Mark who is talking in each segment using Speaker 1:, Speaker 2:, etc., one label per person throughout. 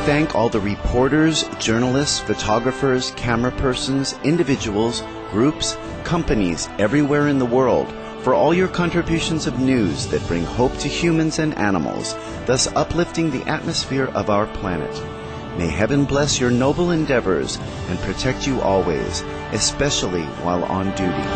Speaker 1: thank all the reporters, journalists, photographers, camera persons, individuals, groups, companies everywhere in the world for all your contributions of news that bring hope to humans and animals, thus uplifting the atmosphere of our planet. May heaven bless your noble endeavors and protect you always, especially while on duty.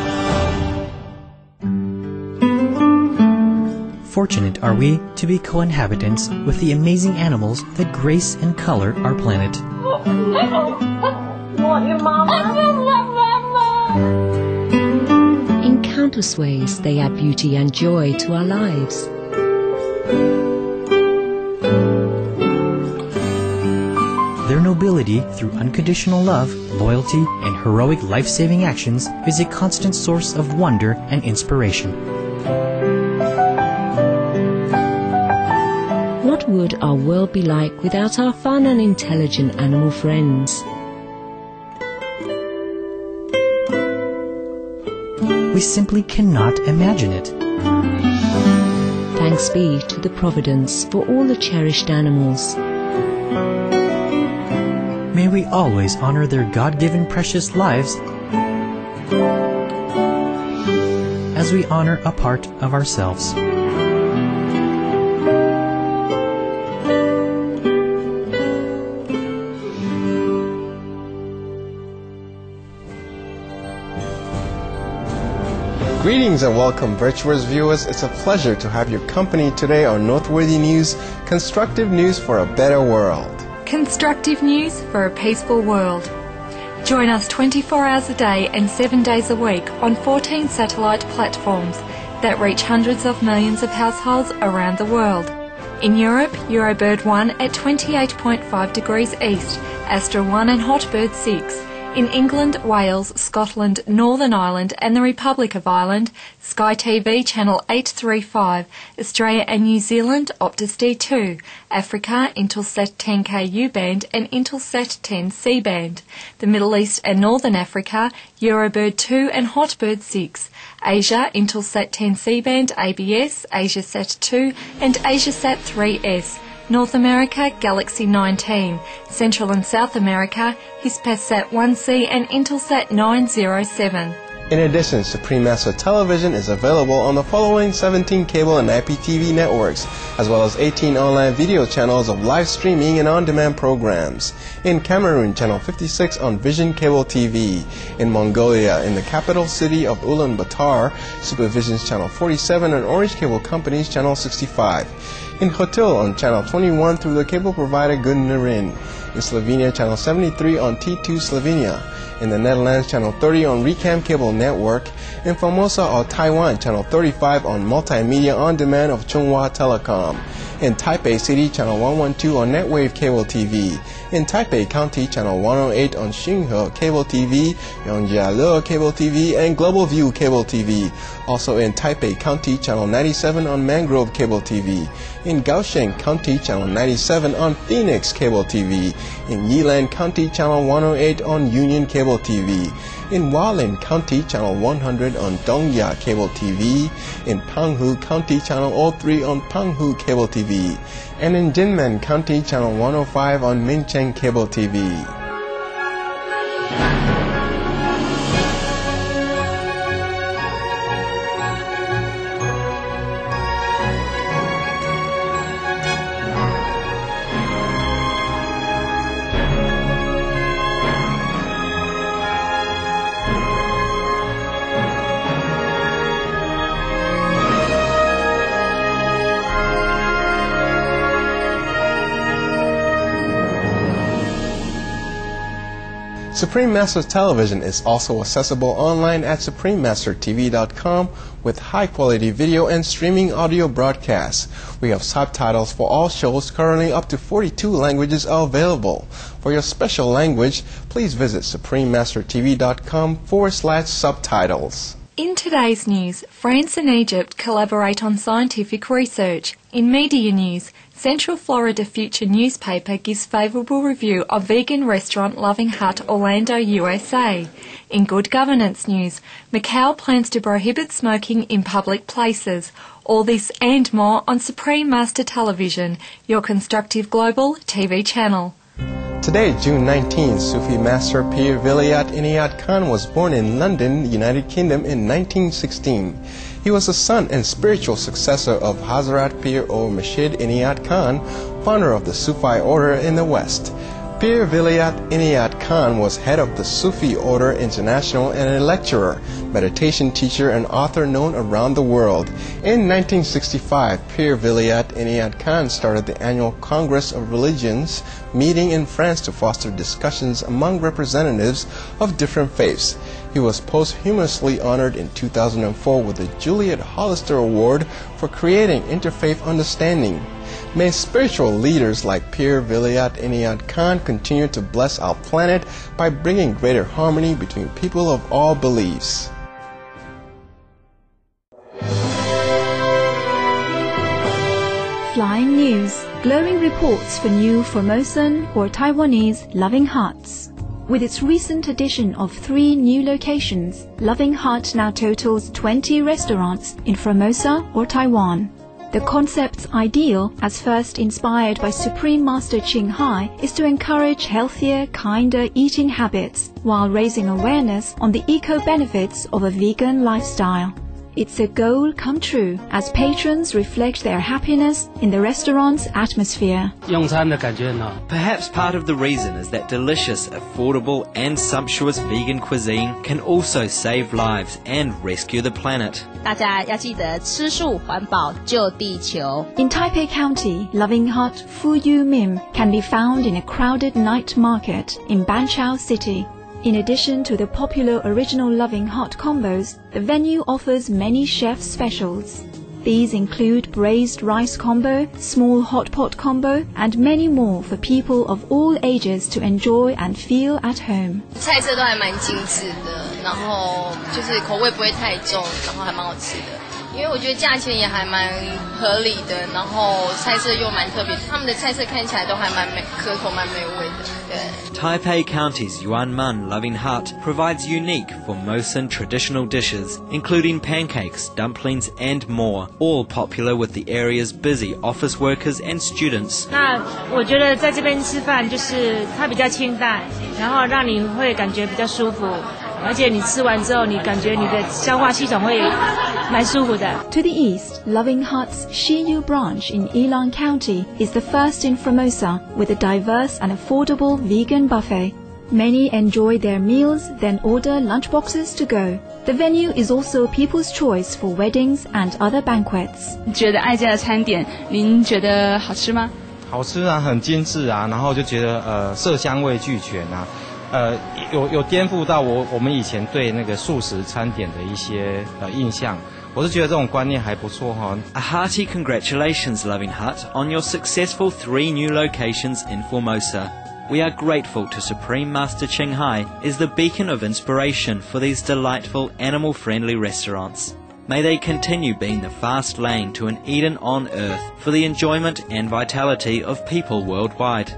Speaker 2: Fortunate are we to be co-inhabitants with the amazing animals that grace and color our planet.
Speaker 3: Want your mama?
Speaker 4: In countless ways, they add beauty and joy to our lives.
Speaker 2: Their nobility through unconditional love, loyalty, and heroic life-saving actions is a constant source of wonder and inspiration.
Speaker 4: What would our world be like without our fun and intelligent animal friends?
Speaker 2: We simply cannot imagine it.
Speaker 4: Thanks be to the Providence for all the cherished animals.
Speaker 2: May we always honor their God-given precious lives as we honor a part of ourselves.
Speaker 5: Greetings and welcome, Virtuous viewers. It's a pleasure to have your company today on Noteworthy News, constructive news for a better world.
Speaker 6: Constructive news for a peaceful world. Join us 24 hours a day and 7 days a week on 14 satellite platforms that reach hundreds of millions of households around the world. In Europe, Eurobird 1 at 28.5 degrees east, Astra 1 and Hotbird 6. In England, Wales, Scotland, Northern Ireland and the Republic of Ireland, Sky TV Channel 835, Australia and New Zealand, Optus D2, Africa, Intelsat 10K U-band and Intelsat 10 C-band, the Middle East and Northern Africa, Eurobird 2 and Hotbird 6, Asia, Intelsat 10 C-band, ABS, AsiaSat 2 and AsiaSat 3S, North America, Galaxy 19, Central and South America, Hispasat 1C and Intelsat 907.
Speaker 5: In addition, Supreme Master Television is available on the following 17 cable and IPTV networks, as well as 18 online video channels of live streaming and on-demand programs. In Cameroon, Channel 56 on Vision Cable TV. In Mongolia, in the capital city of Ulaanbaatar, Supervision's Channel 47 and Orange Cable Company's Channel 65. In Hotel on Channel 21 through the cable provider Gunnerin. In Slovenia, Channel 73 on T2 Slovenia. In the Netherlands, Channel 30 on Recam Cable Network. In Formosa or Taiwan, Channel 35 on Multimedia On Demand of Chunghwa Telecom. In Taipei City, Channel 112 on Netwave Cable TV. In Taipei County, Channel 108 on Xinghe Cable TV, Yongjiale Cable TV, and Global View Cable TV. Also in Taipei County, Channel 97 on Mangrove Cable TV. In Kaohsiung County, Channel 97 on Phoenix Cable TV. In Yilan County, Channel 108 on Union Cable TV. In Hualien County, Channel 100 on Dongya Cable TV. In Penghu County, Channel 03 on Penghu Cable TV. And in Jinmen County, Channel 105 on Mincheng Cable TV. Supreme Master Television is also accessible online at suprememastertv.com with high-quality video and streaming audio broadcasts. We have subtitles for all shows. Currently, up to 42 languages are available. For your special language, please visit suprememastertv.com/subtitles.
Speaker 6: In today's news, France and Egypt collaborate on scientific research. In media news, Central Florida Future newspaper gives favourable review of vegan restaurant Loving Hut Orlando, USA. In good governance news, Macau plans to prohibit smoking in public places. All this and more on Supreme Master Television, your constructive global TV channel.
Speaker 5: Today, June 19, Sufi master Pir Vilayat Inayat Khan was born in London, United Kingdom in 1916. He was the son and spiritual successor of Hazrat Pir or Murshid Inayat Khan, founder of the Sufi order in the West. Pir Vilayat Inayat Khan was head of the Sufi Order International and a lecturer, meditation teacher, and author known around the world. In 1965, Pir Vilayat Inayat Khan started the annual Congress of Religions meeting in France to foster discussions among representatives of different faiths. He was posthumously honored in 2004 with the Juliet Hollister Award for creating interfaith understanding. May spiritual leaders like Pir Vilayat Inayat Khan continue to bless our planet by bringing greater harmony between people of all beliefs.
Speaker 3: Flying News, glowing reports for new Formosan or Taiwanese Loving Hearts. With its recent addition of 3 new locations, Loving Heart now totals 20 restaurants in Formosa or Taiwan. The concept's ideal, as first inspired by Supreme Master Ching Hai, is to encourage healthier, kinder eating habits while raising awareness on the eco-benefits of a vegan lifestyle. It's a goal come true as patrons reflect their happiness in the restaurant's atmosphere.
Speaker 7: Perhaps part of the reason is that delicious, affordable and sumptuous vegan cuisine can also save lives and rescue the planet.
Speaker 3: In Taipei County, Loving Heart Fu Yu Mim can be found in a crowded night market in Banqiao City. In addition to the popular original Loving Heart combos, the venue offers many chef specials. These include braised rice combo, small hot pot combo, and many more for people of all ages to enjoy and feel at home.
Speaker 8: 菜色都还蛮精致的，然后就是口味不会太重，然后还蛮好吃的。因为我觉得价钱也还蛮合理的，然后菜色又蛮特别，他们的菜色看起来都还蛮可口、蛮美味的。对。
Speaker 7: Taipei County's Yuanman Loving Heart provides unique Formosan traditional dishes, including pancakes, dumplings, and more, all popular with the area's busy office workers and students.
Speaker 9: 那我觉得在这边吃饭就是它比较清淡，然后让你会感觉比较舒服。而且你吃完之后，你感觉你的消化系统会蛮舒服的。
Speaker 3: To the east, Loving Heart's Shiyu branch in Ilang County is the first in Formosa with a diverse and affordable vegan buffet. Many enjoy their meals, then order lunchboxes to go. The venue is also people's choice for weddings and other banquets.
Speaker 10: 觉得爱家的餐点，您觉得好吃吗？
Speaker 11: 好吃啊，很精致啊，然后就觉得色香味俱全啊。有颠覆到我们以前对那个素食餐点的一些印象，我是觉得这种观念还不错哈。
Speaker 7: A hearty congratulations, Loving Heart, on your successful 3 new locations in Formosa. We are grateful to Supreme Master Ching Hai as the beacon of inspiration for these delightful animal-friendly restaurants. May they continue being the fast lane to an Eden on earth for the enjoyment and vitality of people worldwide.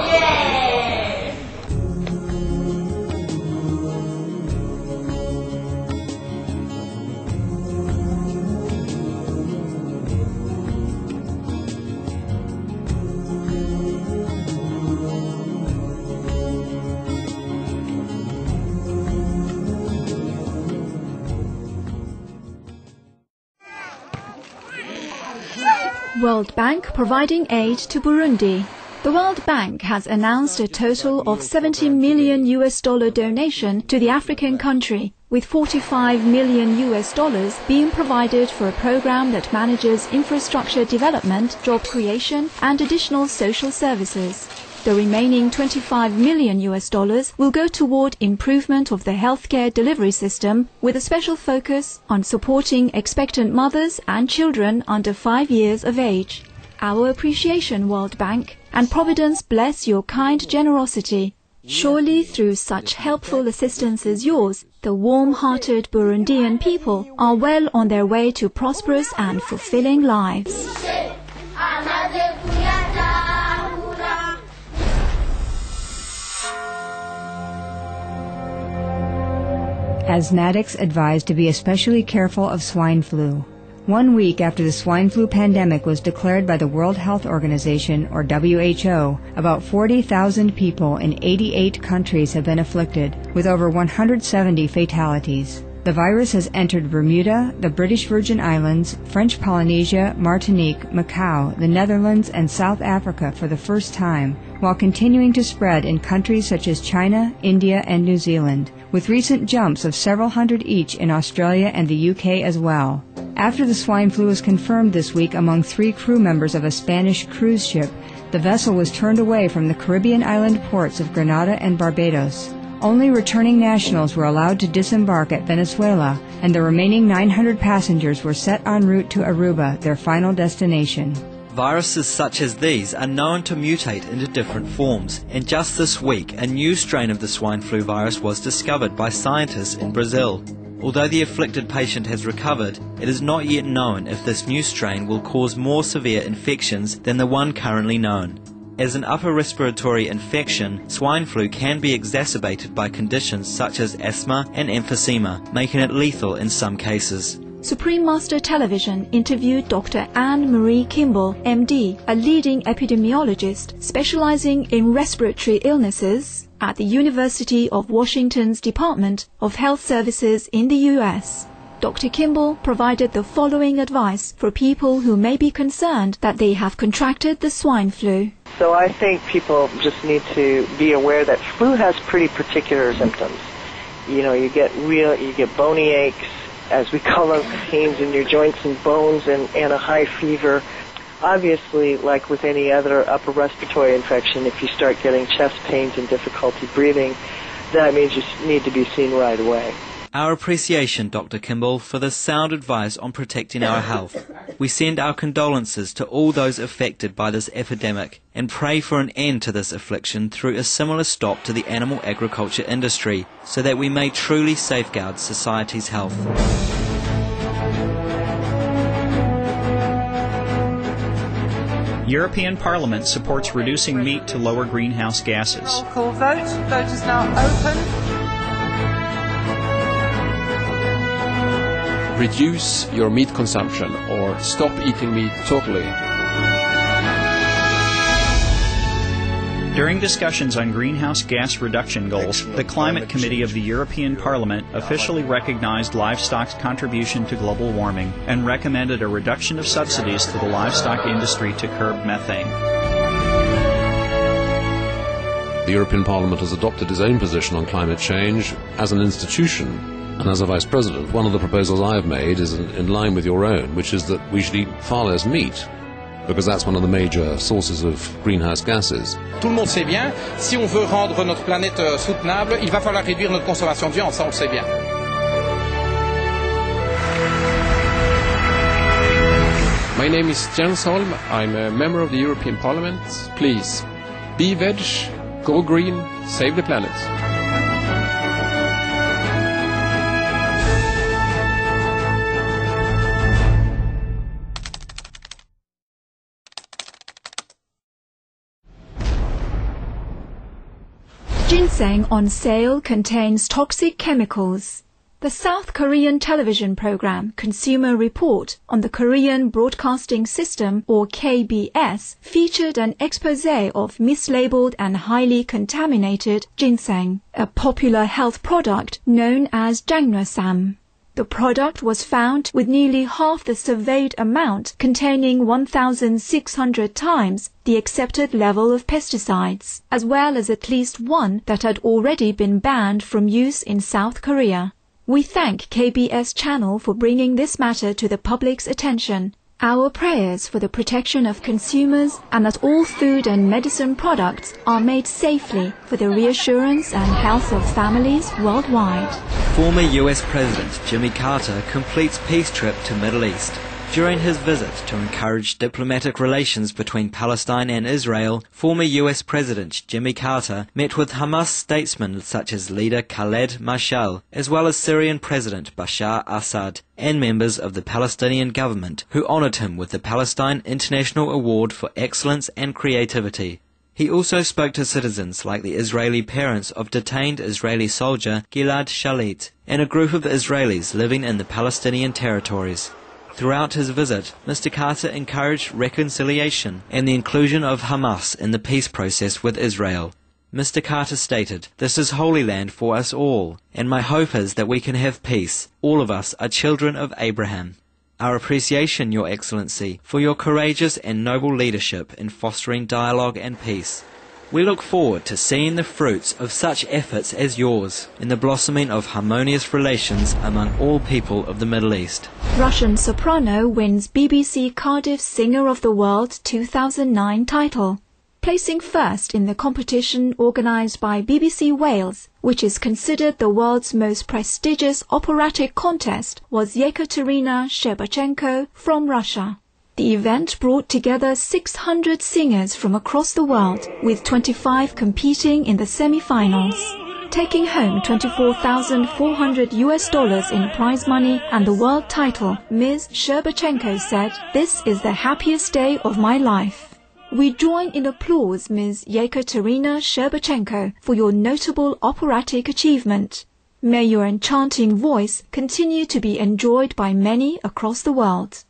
Speaker 3: World Bank providing aid to Burundi. The World Bank has announced a total of $70 million donation to the African country, with $45 million being provided for a program that manages infrastructure development, job creation, and additional social services. The remaining $25 million will go toward improvement of the healthcare delivery system, with a special focus on supporting expectant mothers and children under 5 years of age. Our appreciation, World Bank, and Providence bless your kind generosity. Surely through such helpful assistance as yours, the warm-hearted Burundian people are well on their way to prosperous and fulfilling lives.
Speaker 12: Asthmatics advised to be especially careful of swine flu. 1 week after the swine flu pandemic was declared by the World Health Organization, or WHO, about 40,000 people in 88 countries have been afflicted, with over 170 fatalities. The virus has entered Bermuda, the British Virgin Islands, French Polynesia, Martinique, Macau, the Netherlands, and South Africa for the first time, while continuing to spread in countries such as China, India, and New Zealand, with recent jumps of several hundred each in Australia and the UK as well. After the swine flu was confirmed this week among 3 crew members of a Spanish cruise ship, the vessel was turned away from the Caribbean island ports of Grenada and Barbados. Only returning nationals were allowed to disembark at Venezuela, and the remaining 900 passengers were set en route to Aruba, their final destination.
Speaker 7: Viruses such as these are known to mutate into different forms, and just this week a new strain of the swine flu virus was discovered by scientists in Brazil. Although the afflicted patient has recovered, it is not yet known if this new strain will cause more severe infections than the one currently known. As an upper respiratory infection, swine flu can be exacerbated by conditions such as asthma and emphysema, making it lethal in some cases.
Speaker 3: Supreme Master Television interviewed Dr. Anne Marie Kimball, MD, a leading epidemiologist specializing in respiratory illnesses at the University of Washington's Department of Health Services in the U.S. Dr. Kimball provided the following advice for people who may be concerned that they have contracted the swine flu.
Speaker 13: So I think people just need to be aware that flu has pretty particular symptoms. You know, you get bony aches, as we call them, pains in your joints and bones, and a high fever. Obviously, like with any other upper respiratory infection, if you start getting chest pains and difficulty breathing, that means you need to be seen right away.
Speaker 7: Our appreciation, Dr. Kimball, for this sound advice on protecting our health. We send our condolences to all those affected by this epidemic and pray for an end to this affliction through a similar stop to the animal agriculture industry so that we may truly safeguard society's health.
Speaker 14: European Parliament supports reducing meat to lower greenhouse gases.
Speaker 15: Roll call vote. Vote is now open.
Speaker 16: Reduce your meat consumption or stop eating meat totally.
Speaker 14: During discussions on greenhouse gas reduction goals, the Climate Committee of the European Parliament officially recognized livestock's contribution to global warming and recommended a reduction of subsidies to the livestock industry to curb methane.
Speaker 16: The European Parliament has adopted its own position on climate change as an institution. And as a Vice President, one of the proposals I have made is in line with your own, which is that we should eat far less meat, because that's one of the major sources of greenhouse gases.
Speaker 17: Tout le monde sait bien, si on veut rendre notre planète soutenable, il va falloir réduire notre consommation de viande, ça on le sait bien.
Speaker 16: My name is Jens Holm, I'm a member of the European Parliament. Please, be veg, go green, save the planet.
Speaker 3: Ginseng on sale contains toxic chemicals. The South Korean television program Consumer Report on the Korean Broadcasting System, or KBS, featured an expose of mislabeled and highly contaminated ginseng, a popular health product known as Jangnwasam. The product was found with nearly half the surveyed amount, containing 1,600 times the accepted level of pesticides, as well as at least one that had already been banned from use in South Korea. We thank KBS Channel for bringing this matter to the public's attention. Our prayers for the protection of consumers and that all food and medicine products are made safely for the reassurance and health of families worldwide.
Speaker 7: Former US President Jimmy Carter completes peace trip to Middle East. During his visit to encourage diplomatic relations between Palestine and Israel, former US President Jimmy Carter met with Hamas statesmen such as leader Khaled Mashal, as well as Syrian President Bashar Assad, and members of the Palestinian government, who honored him with the Palestine International Award for Excellence and Creativity. He also spoke to citizens like the Israeli parents of detained Israeli soldier Gilad Shalit and a group of Israelis living in the Palestinian territories. Throughout his visit, Mr. Carter encouraged reconciliation and the inclusion of Hamas in the peace process with Israel. Mr. Carter stated, "This is Holy Land for us all, and my hope is that we can have peace. All of us are children of Abraham. Our appreciation, Your Excellency, for your courageous and noble leadership in fostering dialogue and peace. We look forward to seeing the fruits of such efforts as yours in the blossoming of harmonious relations among all people of the Middle East."
Speaker 3: Russian soprano wins BBC Cardiff Singer of the World 2009 title. Placing first in the competition organised by BBC Wales, which is considered the world's most prestigious operatic contest, was Yekaterina Shcherbachenko from Russia. The event brought together 600 singers from across the world, with 25 competing in the semi-finals. Taking home $24,400 in prize money and the world title, Ms. Shcherbachenko said, "This is the happiest day of my life." We join in applause Ms. Yekaterina Shcherbachenko for your notable operatic achievement. May your enchanting voice continue to be enjoyed by many across the world.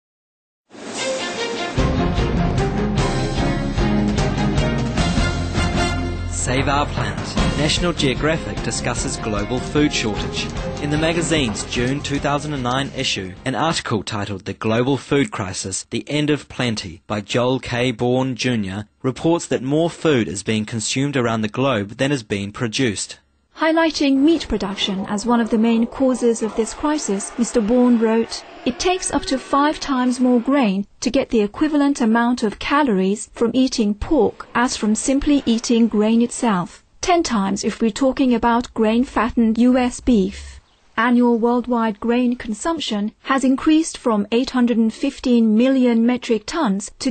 Speaker 7: Save Our Planet. National Geographic discusses global food shortage. In the magazine's June 2009 issue, an article titled The Global Food Crisis, The End of Plenty by Joel K. Bourne Jr. reports that more food is being consumed around the globe than is being produced.
Speaker 3: Highlighting meat production as one of the main causes of this crisis, Mr. Bourne wrote, "It takes up to 5 times more grain to get the equivalent amount of calories from eating pork as from simply eating grain itself. 10 times if we're talking about grain-fattened US beef." Annual worldwide grain consumption has increased from 815 million metric tons to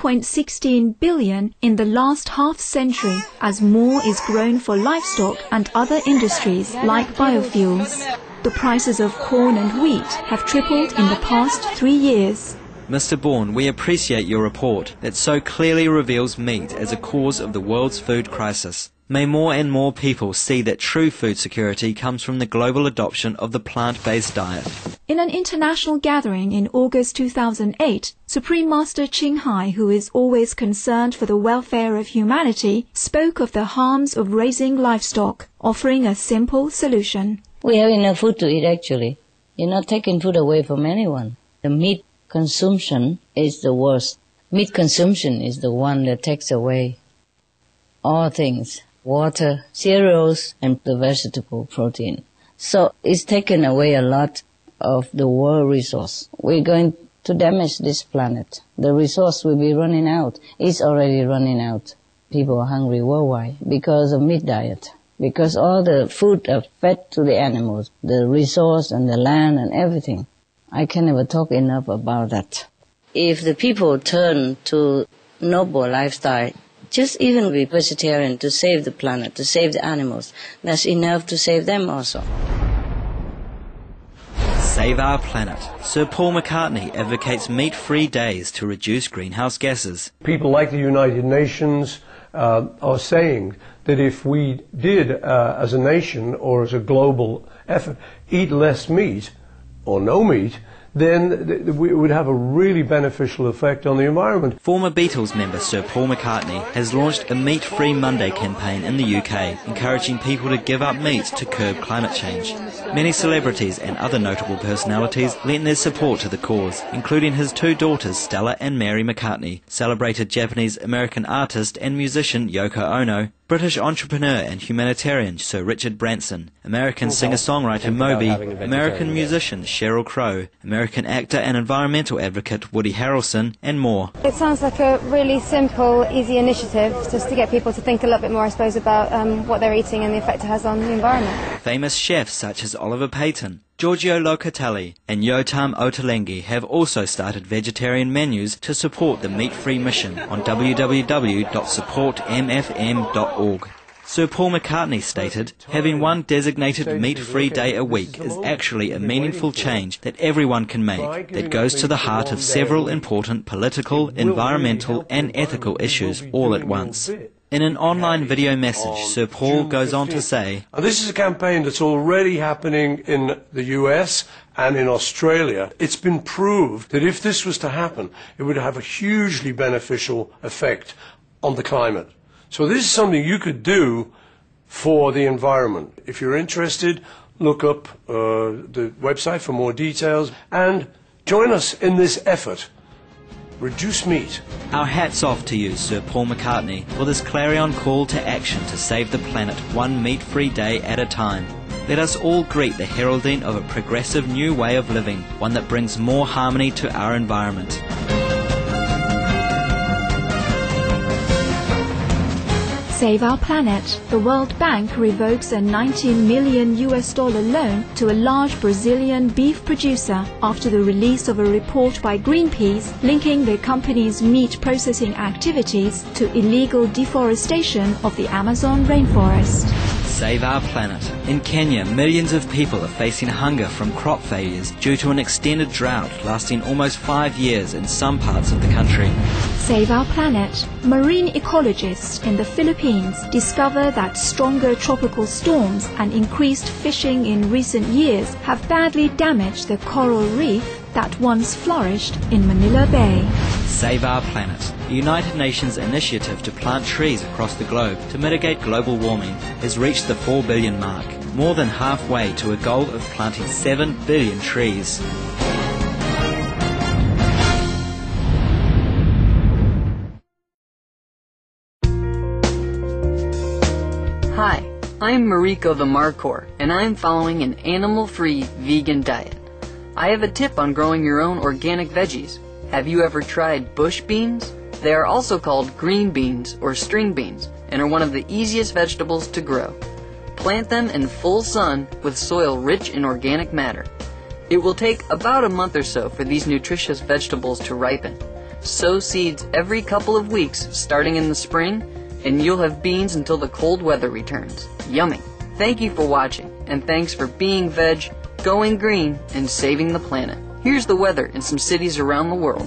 Speaker 3: 2.16 billion in the last half-century, as more is grown for livestock and other industries like biofuels. The prices of corn and wheat have tripled in the past 3 years.
Speaker 7: Mr. Bourne, we appreciate your report that so clearly reveals meat as a cause of the world's food crisis. May more and more people see that true food security comes from the global adoption of the plant-based diet.
Speaker 3: In an international gathering in August 2008, Supreme Master Ching Hai, who is always concerned for the welfare of humanity, spoke of the harms of raising livestock, offering a simple solution.
Speaker 18: We have enough food to eat, actually. You're not taking food away from anyone. The meat consumption is the worst. Meat consumption is the one that takes away all things. Water, cereals, and the vegetable protein. So it's taken away a lot of the world resource. We're going to damage this planet. The resource will be running out. It's already running out. People are hungry worldwide because of meat diet. Because all the food are fed to the animals, the resource and the land and everything. I can never talk enough about that. If the people turn to noble lifestyle, just even be vegetarian to save the planet, to save the animals, that's enough to save them also.
Speaker 7: Save Our Planet. Sir Paul McCartney advocates meat-free days to reduce greenhouse gases.
Speaker 19: People like the United Nations are saying that if we did, as a nation or as a global effort, eat less meat or no meat, then we would have a really beneficial effect on the environment.
Speaker 7: Former Beatles member Sir Paul McCartney has launched a Meat-Free Monday campaign in the UK, encouraging people to give up meat to curb climate change. Many celebrities and other notable personalities lent their support to the cause, including his 2 daughters Stella and Mary McCartney, celebrated Japanese-American artist and musician Yoko Ono, British entrepreneur and humanitarian Sir Richard Branson, American singer-songwriter Moby, American musician Sheryl Crow, American actor and environmental advocate Woody Harrelson, and more.
Speaker 20: It sounds like a really simple, easy initiative just to get people to think a little bit more, I suppose, about what they're eating and the effect it has on the environment.
Speaker 7: Famous chefs such as Oliver Payton, Giorgio Locatelli and Yotam Ottolenghi have also started vegetarian menus to support the meat-free mission on www.supportmfm.org. Sir Paul McCartney stated, having one designated meat-free day a week is actually a meaningful change that everyone can make that goes to the heart of several important political, environmental and ethical issues all at once. In an online video message, Sir Paul goes on to say,
Speaker 19: This is a campaign that's already happening in the US and in Australia, it's been proved that if this was to happen, it would have a hugely beneficial effect on the climate. So this is something you could do for the environment. If you're interested, look up the website for more details and join us in this effort. Reduce meat.
Speaker 7: Our hats off to you, Sir Paul McCartney, for this clarion call to action to save the planet one meat-free day at a time. Let us all greet the heralding of a progressive new way of living, one that brings more harmony to our environment.
Speaker 3: Save our planet. The World Bank revokes a $90 million loan to a large Brazilian beef producer after the release of a report by Greenpeace linking the company's meat processing activities to illegal deforestation of the Amazon rainforest.
Speaker 7: Save our planet. In Kenya, millions of people are facing hunger from crop failures due to an extended drought lasting almost 5 years in some parts of the country.
Speaker 3: Save our planet. Marine ecologists in the Philippines discover that stronger tropical storms and increased fishing in recent years have badly damaged the coral reef that once flourished in Manila Bay.
Speaker 7: Save our planet. The United Nations initiative to plant trees across the globe to mitigate global warming has reached the 4 billion mark, more than halfway to a goal of planting 7 billion trees.
Speaker 21: Hi, I'm Mariko the Markhor, and I'm following an animal-free vegan diet. I have a tip on growing your own organic veggies. Have you ever tried bush beans? They are also called green beans or string beans and are one of the easiest vegetables to grow. Plant them in full sun with soil rich in organic matter. It will take about a month or so for these nutritious vegetables to ripen. Sow seeds every couple of weeks starting in the spring, and you'll have beans until the cold weather returns. Yummy! Thank you for watching, and thanks for being veg, going green, and saving the planet. Here's the weather in some cities around the world.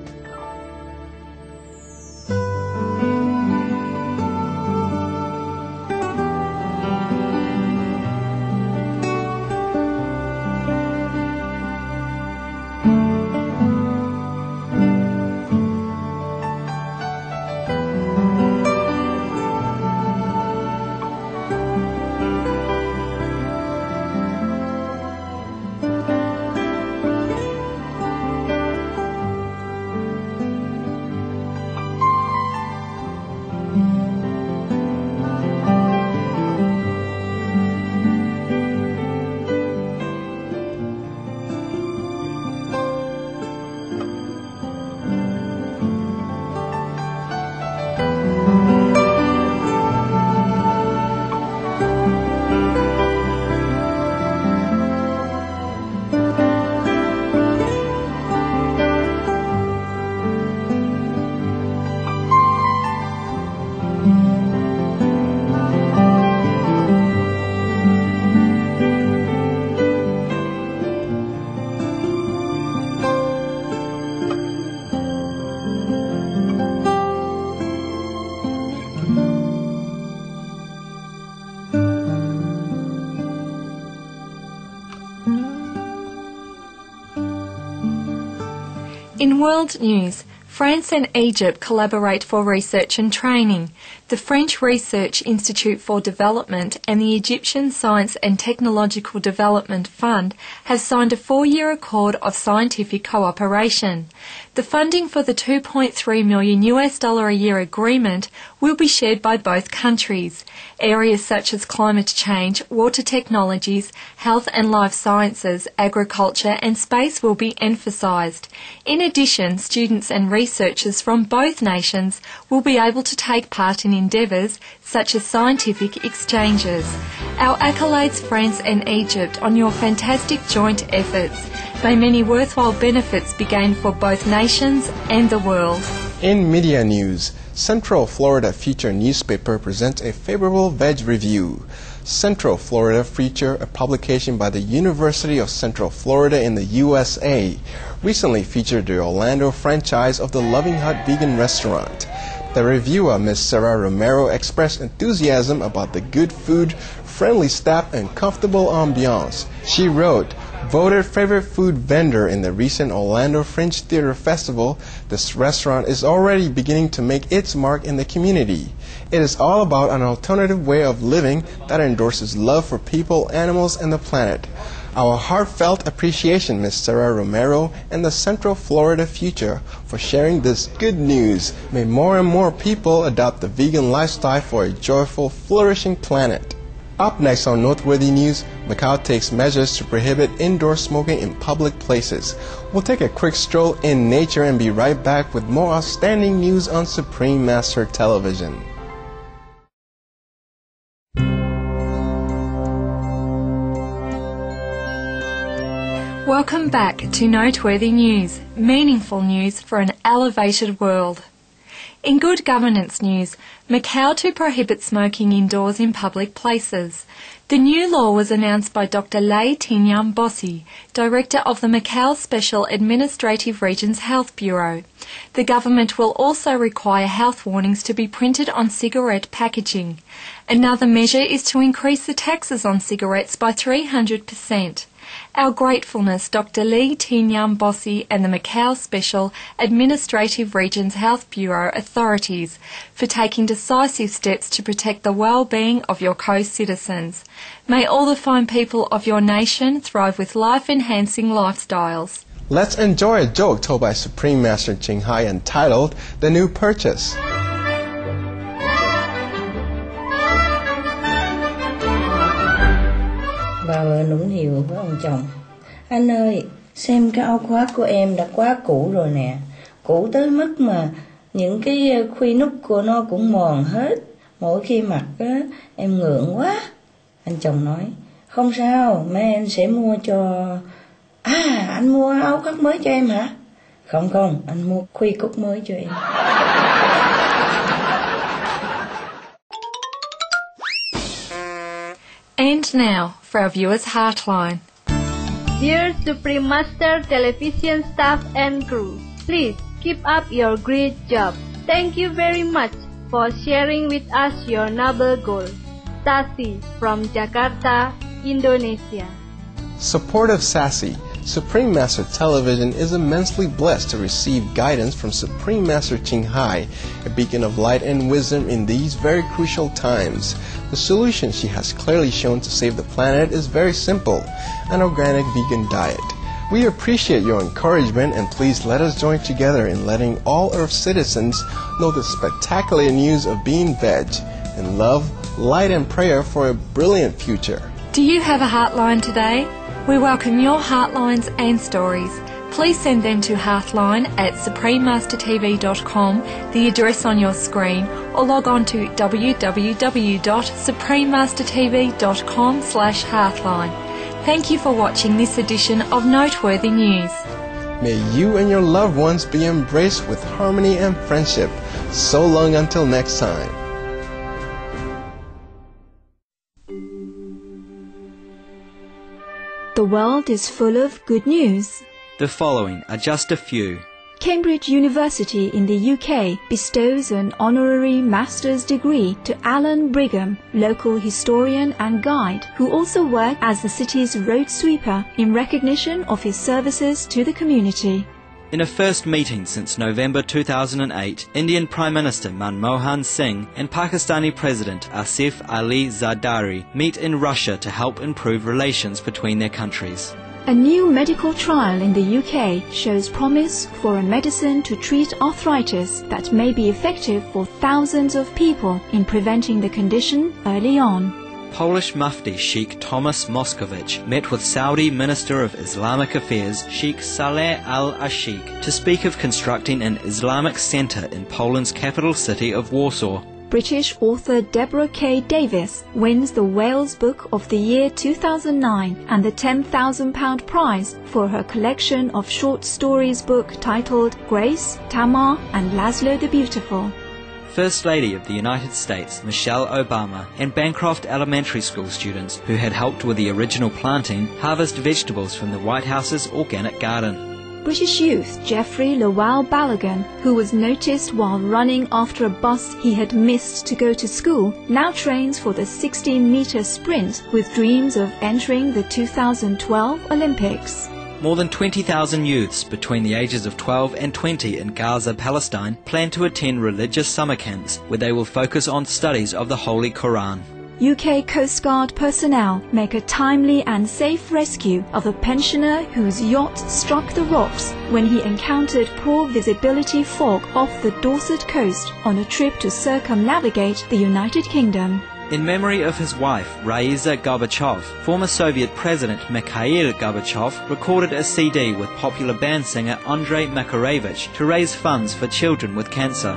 Speaker 6: In world news, France and Egypt collaborate for research and training. The French Research Institute for Development and the Egyptian Science and Technological Development Fund have signed a 4-year accord of scientific cooperation. The funding for the $2.3 million a year agreement will be shared by both countries. Areas such as climate change, water technologies, health and life sciences, agriculture and space will be emphasised. In addition, students and researchers from both nations will be able to take part in endeavours such as scientific exchanges. Our accolades, France and Egypt, on your fantastic joint efforts. May many worthwhile benefits be gained for both nations and the world.
Speaker 5: In media news, Central Florida Feature newspaper presents a favorable veg review. Central Florida Feature, a publication by the University of Central Florida in the USA, recently featured the Orlando franchise of the Loving Hut Vegan Restaurant. The reviewer, Ms. Sarah Romero, expressed enthusiasm about the good food, friendly staff, and comfortable ambiance. She wrote, Voted favorite food vendor in the recent Orlando Fringe Theater Festival, this restaurant is already beginning to make its mark in the community. It is all about an alternative way of living that endorses love for people, animals, and the planet. Our heartfelt appreciation, Ms. Sarah Romero and the Central Florida Future, for sharing this good news. May more and more people adopt the vegan lifestyle for a joyful, flourishing planet. Up next on Noteworthy News, Macau takes measures to prohibit indoor smoking in public places. We'll take a quick stroll in nature and be right back with more outstanding news on Supreme Master Television.
Speaker 6: Welcome back to Noteworthy News, meaningful news for an elevated world. In good governance news, Macau to prohibit smoking indoors in public places. The new law was announced by Dr. Lei Tinyam Bossi, Director of the Macau Special Administrative Region's Health Bureau. The government will also require health warnings to be printed on cigarette packaging. Another measure is to increase the taxes on cigarettes by 300%. Our gratefulness, Dr. Lei Tinyam Bossi and the Macau Special Administrative Region's Health Bureau authorities for taking decisive steps to protect the well-being of your co-citizens. May all the fine people of your nation thrive with life-enhancing lifestyles.
Speaker 5: Let's enjoy a joke told by Supreme Master Ching Hai entitled The New Purchase.
Speaker 18: Bà vợ nũng nịu với ông chồng: Anh ơi, xem cái áo khoác của em đã quá cũ rồi nè. Cũ tới mức mà những cái khuy nút của nó cũng mòn hết. Mỗi khi mặc á, em ngượng quá. Anh chồng nói: Không sao, mấy em sẽ mua cho... À, anh mua áo khoác mới cho em hả? Không, anh mua khuy cúc mới cho em.
Speaker 6: And now, for our viewers' Heartline.
Speaker 1: Dear Supreme Master Television staff and crew, please keep up your great job. Thank you very much for sharing with us your noble goal. Sasi from Jakarta, Indonesia.
Speaker 5: Support of SASI, Supreme Master Television is immensely blessed to receive guidance from Supreme Master Ching Hai, a beacon of light and wisdom in these very crucial times. The solution she has clearly shown to save the planet is very simple: an organic vegan diet. We appreciate your encouragement, and please let us join together in letting all Earth citizens know the spectacular news of being veg, in love, light, and prayer for a brilliant future.
Speaker 6: Do you have a heartline today? We welcome your heartlines and stories. Please send them to heartline@suprememastertv.com, the address on your screen, or log on to www.suprememastertv.com/heartline. Thank you for watching this edition of Noteworthy News.
Speaker 5: May you and your loved ones be embraced with harmony and friendship. So long until next time.
Speaker 3: The world is full of good news.
Speaker 7: The following are just a few.
Speaker 3: Cambridge University in the UK bestows an honorary master's degree to Alan Brigham, local historian and guide, who also worked as the city's road sweeper in recognition of his services to the community.
Speaker 7: In a first meeting since November 2008, Indian Prime Minister Manmohan Singh and Pakistani President Asif Ali Zardari meet in Russia to help improve relations between their countries.
Speaker 3: A new medical trial in the UK shows promise for a medicine to treat arthritis that may be effective for thousands of people in preventing the condition early on.
Speaker 7: Polish Mufti Sheikh Thomas Moskowitz met with Saudi Minister of Islamic Affairs Sheikh Saleh al-Ashik to speak of constructing an Islamic centre in Poland's capital city of Warsaw.
Speaker 3: British author Deborah K. Davis wins the Wales Book of the Year 2009 and the £10,000 prize for her collection of short stories book titled Grace, Tamar and Laszlo the Beautiful.
Speaker 7: First Lady of the United States, Michelle Obama, and Bancroft Elementary School students who had helped with the original planting harvest vegetables from the White House's organic garden.
Speaker 3: British youth Geoffrey Lowell Balogun, who was noticed while running after a bus he had missed to go to school, now trains for the 16-meter sprint with dreams of entering the 2012 Olympics.
Speaker 7: More than 20,000 youths between the ages of 12 and 20 in Gaza, Palestine, plan to attend religious summer camps where they will focus on studies of the Holy Quran.
Speaker 3: UK Coast Guard personnel make a timely and safe rescue of a pensioner whose yacht struck the rocks when he encountered poor visibility fog off the Dorset coast on a trip to circumnavigate the United Kingdom.
Speaker 7: In memory of his wife, Raisa Gorbachev, former Soviet President Mikhail Gorbachev recorded a CD with popular band singer Andrei Makarevich to raise funds for children with cancer.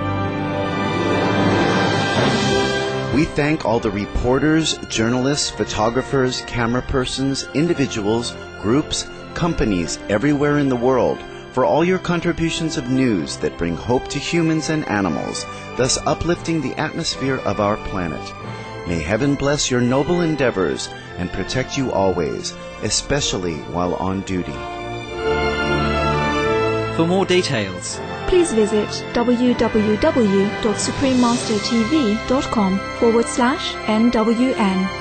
Speaker 4: We thank all the reporters, journalists, photographers, camera persons, individuals, groups, companies everywhere in the world for all your contributions of news that bring hope to humans and animals, thus uplifting the atmosphere of our planet. May heaven bless your noble endeavors and protect you always, especially while on duty.
Speaker 7: For more details,
Speaker 3: please visit www.suprememastertv.com/NWN.